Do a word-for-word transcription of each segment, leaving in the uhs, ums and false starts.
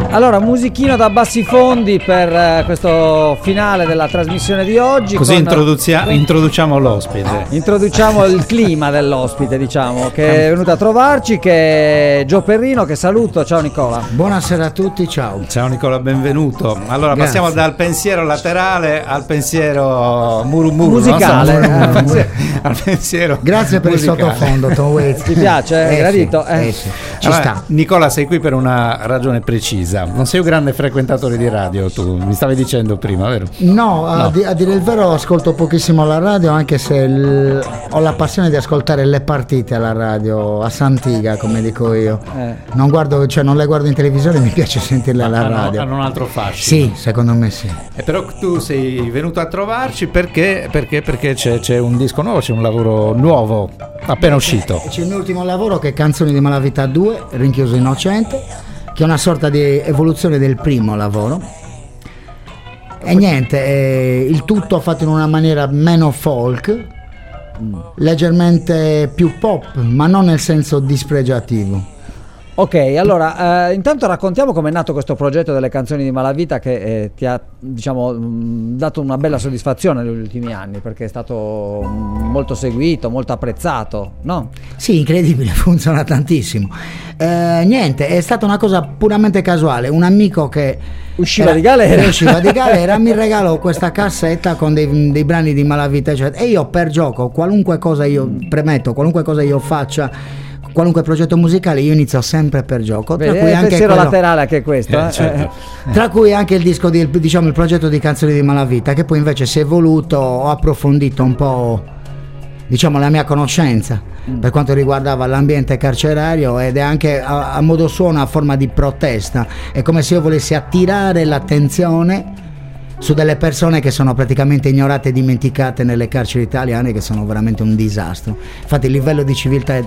Allora, musichino da bassi fondi per eh, questo finale della trasmissione di oggi. Così con... introduzia- introduciamo l'ospite. Introduciamo il clima dell'ospite, diciamo, che è venuto a trovarci, che è Gio Perrino, che saluto. Ciao Nicola. Buonasera a tutti, ciao. Ciao Nicola, benvenuto. Allora, Grazie. passiamo dal pensiero laterale al pensiero muru muru, musicale. No? Al pensiero, al pensiero Grazie per musicale. Il sottofondo, Tom Waits. Ti piace? È Eh gradito? sì, Eh. eh sì. Ci Allora, sta. Nicola, sei qui per una ragione precisa. Non sei un grande frequentatore di radio, tu mi stavi dicendo prima, vero? No, a, No. di- a dire il vero ascolto pochissimo la radio, anche se il- ho la passione di ascoltare le partite alla radio, a Santiga, come dico io. Eh. Non guardo, cioè non le guardo in televisione, mi piace sentirle alla Hanno, radio. hanno un altro fascino. Sì, secondo me sì. E però tu sei venuto a trovarci perché, perché, perché c'è, c'è un disco nuovo, c'è un lavoro nuovo appena uscito. C'è il mio ultimo lavoro che è Canzoni di Malavita due, Rinchiuso Innocente, che è una sorta di evoluzione del primo lavoro. E niente, eh, il tutto fatto in una maniera meno folk, leggermente più pop, ma non nel senso dispregiativo. Ok, allora, eh, intanto raccontiamo come è nato questo progetto delle canzoni di Malavita che eh, ti ha, diciamo, mh, dato una bella soddisfazione negli ultimi anni, perché è stato mh, molto seguito, molto apprezzato, no? Sì, incredibile, funziona tantissimo. Eh, niente, è stata una cosa puramente casuale. Un amico che Usciva era- di galera. che usciva di galera mi regalò questa cassetta con dei, dei brani di Malavita, eccetera. E io per gioco, qualunque cosa io premetto, qualunque cosa io faccia, qualunque progetto musicale, io inizio sempre per gioco. Tra Vedi, cui è il anche pensiero quello- laterale anche questo. Eh, eh? certo. Tra cui anche il disco di, diciamo, il progetto di Canzoni di Malavita, che poi invece si è evoluto, ho approfondito un po', diciamo, la mia conoscenza per quanto riguardava l'ambiente carcerario, ed è anche a, a modo suo una forma di protesta. È come se io volessi attirare l'attenzione su delle persone che sono praticamente ignorate e dimenticate nelle carceri italiane, che sono veramente un disastro. Infatti il livello di civiltà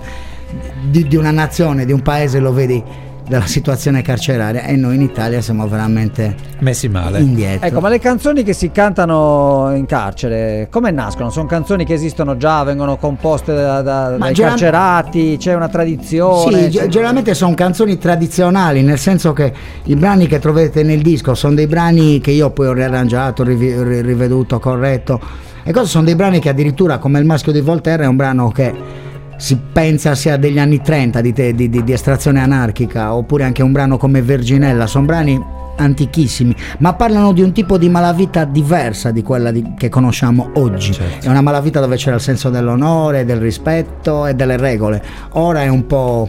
di, di una nazione, di un paese, lo vedi dalla situazione carceraria, e noi in Italia siamo veramente Messi male. indietro. Ecco, ma le canzoni che si cantano in carcere, come nascono? Sono canzoni che esistono già, vengono composte da, da, Ma dai gener- carcerati, c'è una tradizione? Sì, ge- c'è- generalmente sono canzoni tradizionali, nel senso che i brani che trovate nel disco sono dei brani che io poi ho riarrangiato, rivi- ri- riveduto, corretto, e cose sono dei brani che addirittura, come Il Maschio di Voltaire, è un brano che si pensa sia degli anni trenta, di, te- di, di, di estrazione anarchica, oppure anche un brano come Verginella. Sono brani antichissimi, ma parlano di un tipo di malavita diversa di quella di- che conosciamo oggi. Certo. È una malavita dove c'era il senso dell'onore, del rispetto e delle regole. Ora è un po'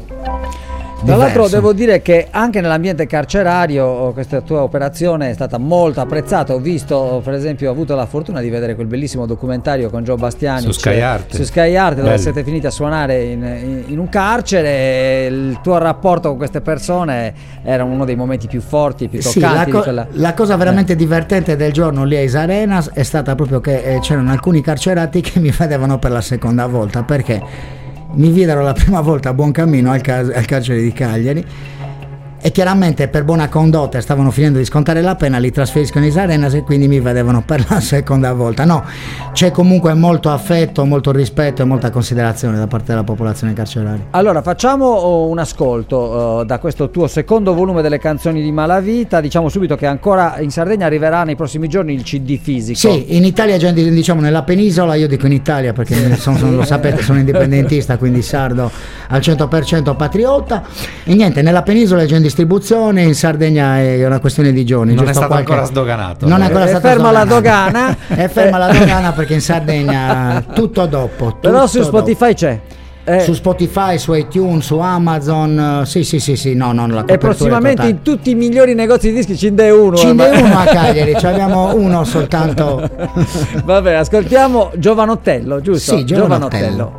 Tra l'altro diverso. devo dire che anche nell'ambiente carcerario questa tua operazione è stata molto apprezzata. Ho visto, per esempio, ho avuto la fortuna di vedere quel bellissimo documentario con Gio Bastiani Su Sky Arte. su Sky Arte, dove Bello. siete finiti a suonare in, in- in un carcere, e il tuo rapporto con queste persone era uno dei momenti più forti, più Sì, toccanti la, co- di quella... la cosa veramente divertente del giorno lì a Isa Arenas è stata proprio che eh, c'erano alcuni carcerati che mi vedevano per la seconda volta, perché mi videro la prima volta a buon cammino al, ca- al carcere di Cagliari, e chiaramente per buona condotta stavano finendo di scontare la pena, li trasferiscono in Isa Arenas e quindi mi vedevano per la seconda volta. No, c'è comunque molto affetto, molto rispetto e molta considerazione da parte della popolazione carceraria. Allora, facciamo oh, un ascolto eh, da questo tuo secondo volume delle canzoni di Malavita. Diciamo subito che ancora in Sardegna arriverà nei prossimi giorni il C D fisico. Sì, in Italia, già di- diciamo nella penisola, io dico in Italia perché sono, sono- lo sapete, sono indipendentista, quindi sardo al cento per cento patriota. E niente, nella penisola è già in distribuzione, in Sardegna è una questione di giorni. Non è giusto stato qualche- ancora sdoganato. Non è ancora È stato ferma la sdoganato. dogana. È ferma la dogana perché in Sardegna tutto dopo. Però tutto su Spotify c'è. Eh, dopo. Su Spotify, su iTunes, su Amazon, eh, sì sì sì sì, no, no, la e copertura è prossimamente totale. in tutti i migliori negozi di dischi ce n'è uno. Ce n'è eh, ma- uno a Cagliari, ci abbiamo uno soltanto. Vabbè, ascoltiamo Giovanottello, giusto? Sì, Giovanottello.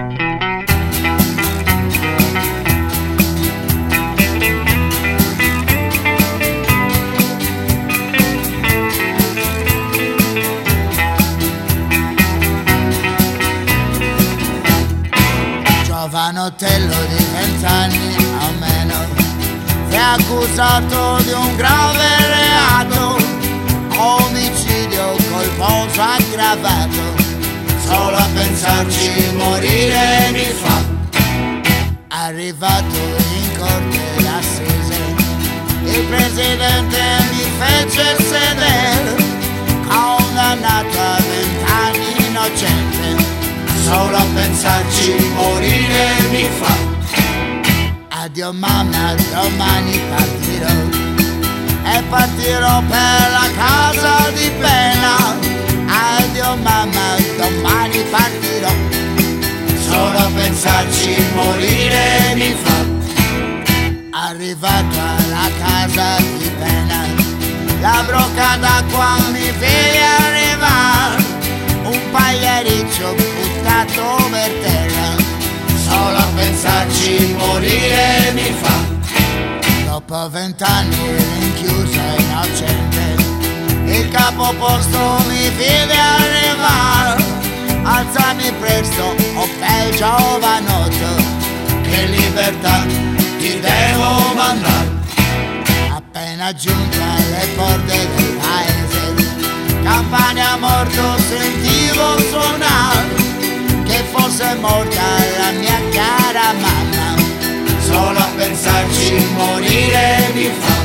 Giovanottello di vent'anni o meno, è accusato di un grave reato, omicidio colposo aggravato, solo a pensarci morire mi fa. Arrivato in corte d'assise, il presidente mi fece sedere, condannato a vent'anni innocente, solo a pensarci morire mi fa. Addio mamma, domani partirò, e partirò per la casa di pena. Addio mamma, domani partirò, solo a pensarci morire mi fa. Arrivato alla casa di pena, la brocca d'acqua mi vede arrivare, un pagliericcio buttato per terra, solo a pensarci morire mi fa. Dopo vent'anni rinchiuso innocente, il capoposto mi vede arrivare, alzami presto, o bel giovanotto, che libertà ti devo mandare. Appena giunto alle porte del paese, campana morto sentivo suonare, che fosse morta la mia cara mamma, solo a pensarci morire mi fa.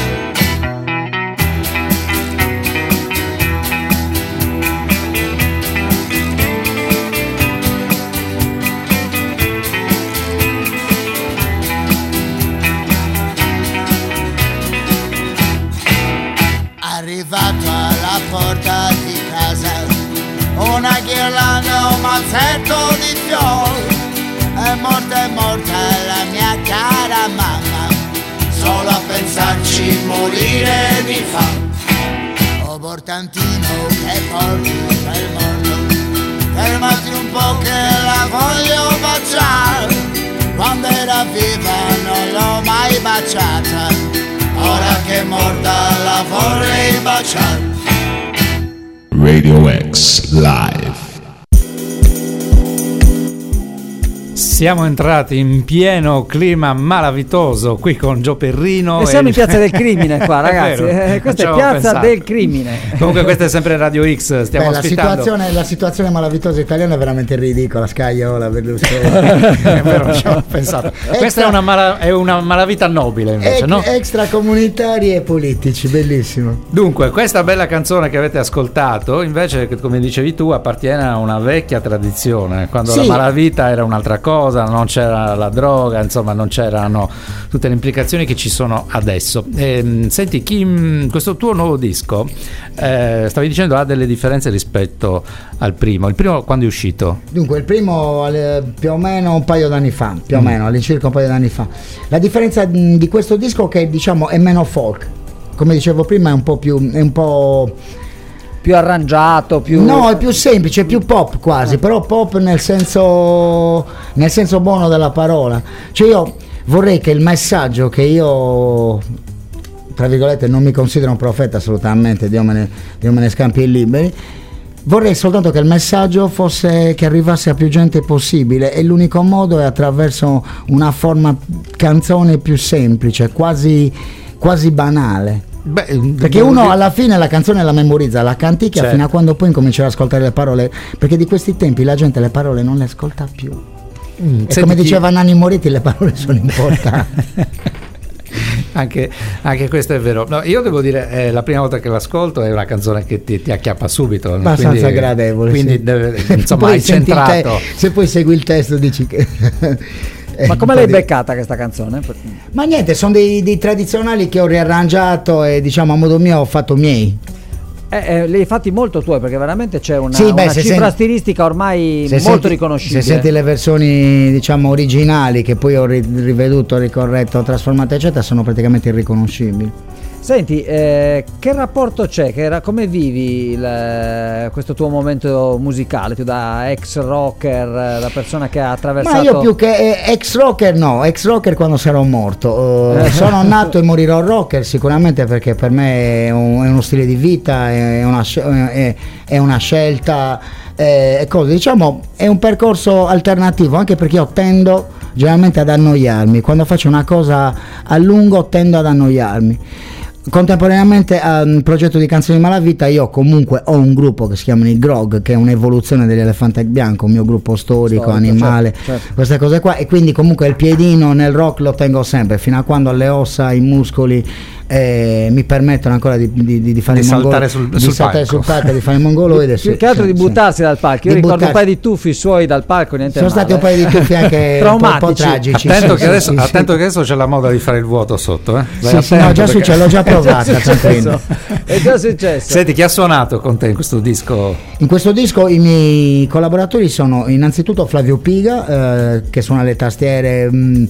Arrivato alla porta di casa, una ghirlanda, un mazzetto di fiori, è morta, è morta la mia cara mamma, solo a pensarci morire mi fa. Oh portantino che porti per mondo, fermati un po' che la voglio baciare, quando era viva non l'ho mai baciata, ora che è morta la vorrei baciare. Radio X Live. Siamo entrati in pieno clima malavitoso qui con Gio Perrino. E siamo e... in Piazza del Crimine qua, ragazzi. Eh, questa è Piazza pensato. del Crimine. Comunque questa è sempre Radio X, stiamo Beh, la ospitando. situazione, la situazione malavitosa italiana è veramente ridicola, Scagliola, Berlusconi. È vero, non ci avevo pensato. Extra, Questa è una, mala, è una malavita nobile invece, ex, no? Extracomunitari e politici, bellissimo. Dunque, questa bella canzone che avete ascoltato, invece, come dicevi tu, appartiene a una vecchia tradizione, quando Sì. la malavita era un'altra cosa, non c'era la droga, insomma, non c'erano tutte le implicazioni che ci sono adesso. E, senti, chi, questo tuo nuovo disco, eh, stavi dicendo, ha delle differenze rispetto al primo. Il primo quando è uscito? Dunque, il primo eh, più o meno un paio d'anni fa, più o Mm. meno, all'incirca un paio d'anni fa. La differenza mh, di questo disco è che, diciamo, è meno folk. Come dicevo prima, è un po' più... È un po' Più arrangiato, più... No, è più semplice, è più pop quasi, però pop nel senso nel senso buono della parola. Cioè io vorrei che il messaggio che io, tra virgolette, non mi considero un profeta assolutamente, Dio me ne, Dio me ne scampi e liberi, vorrei soltanto che il messaggio fosse che arrivasse a più gente possibile, e l'unico modo è attraverso una forma canzone più semplice, quasi, quasi banale. Beh, Perché uno alla fine la canzone la memorizza, la canticchia, Certo. fino a quando poi incomincerà ad ascoltare le parole, perché di questi tempi la gente le parole non le ascolta più. Mm, E senti come chi- diceva Nanni Moretti, le parole sono importanti. Anche, anche questo è vero. No, io devo dire, è la prima volta che l'ascolto, è una canzone che ti, ti acchiappa subito. Abbastanza quindi, gradevole. Quindi sì. deve- insomma, Poi hai senti il te- centrato. se poi segui il testo dici che... è Ma un come po' l'hai di- beccata questa canzone? Ma niente, sono dei, dei tradizionali che ho riarrangiato e, diciamo, a modo mio ho fatto miei. Eh, eh, li hai fatti molto tuoi, perché veramente c'è una, Sì, beh, una se cifra senti- stilistica ormai Se molto senti- riconoscibile. Se senti le versioni, diciamo, originali che poi ho ri- riveduto, ricorretto, trasformato eccetera, sono praticamente irriconoscibili. Senti, eh, che rapporto c'è? Che ra- come vivi il- questo tuo momento musicale? Tu da ex rocker, eh, da persona che ha attraversato... Ma io più che eh, ex rocker no, ex rocker quando sarò morto. Eh, sono nato e morirò rocker sicuramente, perché per me è, un- è uno stile di vita, è una, sce- è, è una scelta, è, è cosa, diciamo, è un percorso alternativo, anche perché io tendo generalmente ad annoiarmi. Quando faccio una cosa a lungo tendo ad annoiarmi. Contemporaneamente al progetto di Canzoni di Malavita io comunque ho un gruppo che si chiama i Grog, che è un'evoluzione degli Elefante Bianco, un mio gruppo storico, Storico, animale, certo, certo. queste cose qua, e quindi comunque il piedino nel rock lo tengo sempre, fino a quando alle ossa, ai muscoli e mi permettono ancora di, di, di fare di il mongolo, saltare sul, di sul saltare palco. sul palco, di fare il mongoloide. Più sì, che altro sì, di sì. buttarsi dal palco. Io Di ricordo buttarsi. un paio di tuffi suoi dal palco, niente Sono male. stati un paio di tuffi anche un po', un po' Traumatici. tragici. Attento, sì, che, adesso, sì, sì, attento sì. che adesso c'è la moda di fare il vuoto sotto. Eh? Vai Sì, sì, attento no, già perché- successo, l'ho già È già provata, tranquillo. successo. È già successo. Senti, chi ha suonato con te in questo disco? In questo disco i miei collaboratori sono innanzitutto Flavio Piga, eh, che suona le tastiere, mh,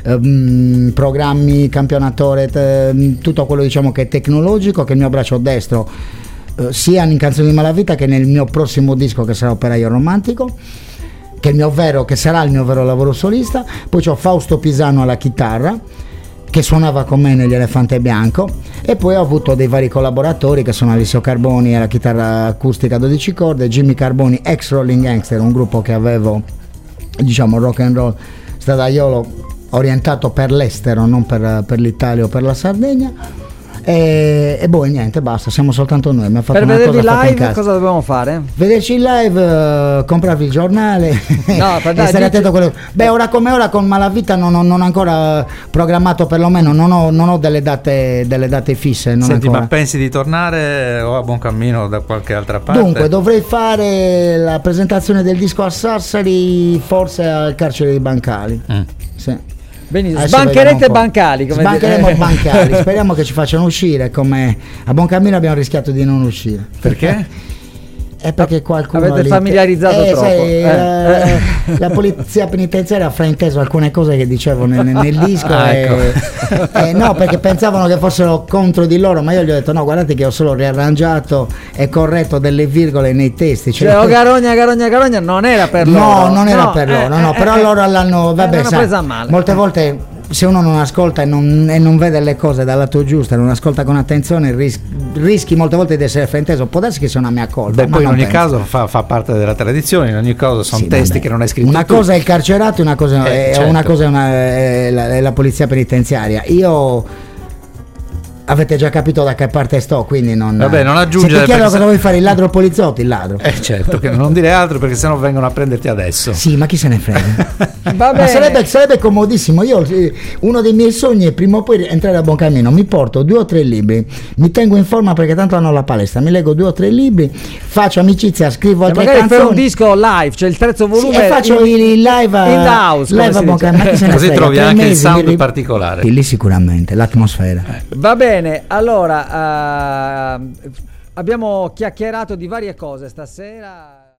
mh, programmi, campionatore, t- tutto quello diciamo che è tecnologico, che è il mio braccio destro, eh, sia in Canzoni di Malavita che nel mio prossimo disco che sarà Operaio Romantico, che, è il mio vero, che sarà il mio vero lavoro solista. Poi c'ho Fausto Pisano alla chitarra, che suonava con me negli Elefante Bianco, e poi ho avuto dei vari collaboratori che sono Alessio Carboni alla chitarra acustica a dodici corde, Jimmy Carboni ex Rolling Gangster, un gruppo che avevo diciamo rock and roll stradaiolo orientato per l'estero, non per, per l'Italia o per la Sardegna. E, e boh, niente, basta, siamo soltanto noi. Mi ha fatto Per una vedervi cosa fatta in live casa. cosa dobbiamo fare? Vederci in live, eh, comprarvi il giornale No, per e dai, stare dici- attento a quello. Beh, ora come ora con Malavita non ho, non ho ancora programmato, perlomeno non ho, non ho delle date delle date fisse. Non Senti, ancora. ma pensi di tornare o a buon cammino da qualche altra parte? Dunque, dovrei fare la presentazione del disco a Sassari, forse al carcere dei Bancali. Mm. Sì. Benissimo. Adesso Sbancherete vediamo un po'. bancali. Come Sbancheremo dire. bancali. Speriamo che ci facciano uscire. Come a buon cammino abbiamo rischiato di non uscire. Perché? È perché qualcuno Avete lì- familiarizzato eh, troppo. sai, Eh, la, eh. la polizia penitenziaria ha frainteso alcune cose che dicevo nel, nel disco. Ah, e- ecco. eh, no, perché pensavano che fossero contro di loro, ma io gli ho detto no, guardate che ho solo riarrangiato e corretto delle virgole nei testi. Cioè, Cioè, oh, Garogna, Garogna, Garogna non era per no, loro. non era No, per eh, loro, no, eh, però eh, loro l'hanno, eh, vabbè, l'hanno sai, presa a male. molte volte se uno non ascolta e non, e non vede le cose dal lato giusto, non ascolta con attenzione, ris- rischi molte volte di essere frainteso. Può darsi che sia una mia colpa. Beh, ma poi in non ogni penso. caso fa, fa parte della tradizione, in ogni caso sono Sì, testi vabbè. che non hai scritto Una tu. cosa è il carcerato, una cosa, Eh, è, certo. una cosa è, una- è la, è la polizia penitenziaria. Io avete già capito da che parte sto, quindi non. Vabbè, non aggiungere, Se ti chiedo perché cosa se- vuoi fare, il ladro o il poliziotto, il ladro. Eh certo, che non dire altro perché sennò vengono a prenderti adesso. Sì, ma chi se ne frega? Va Ma bene. sarebbe, sarebbe comodissimo. Io eh, uno dei miei sogni è prima o poi entrare a buon cammino. Mi porto due o tre libri, mi tengo in forma perché tanto hanno la palestra. Mi leggo due o tre libri, faccio amicizia, scrivo E altre magari fai un canzoni. disco live, c'è il terzo Sì, volume. e faccio in, il live a, in the house, come live a si buon dice. cammino. Ma chi se ne Così frega? trovi Tre anche il mesi, sound mi ri- particolare. Sì, lì sicuramente, l'atmosfera. Va bene, allora eh, abbiamo chiacchierato di varie cose stasera.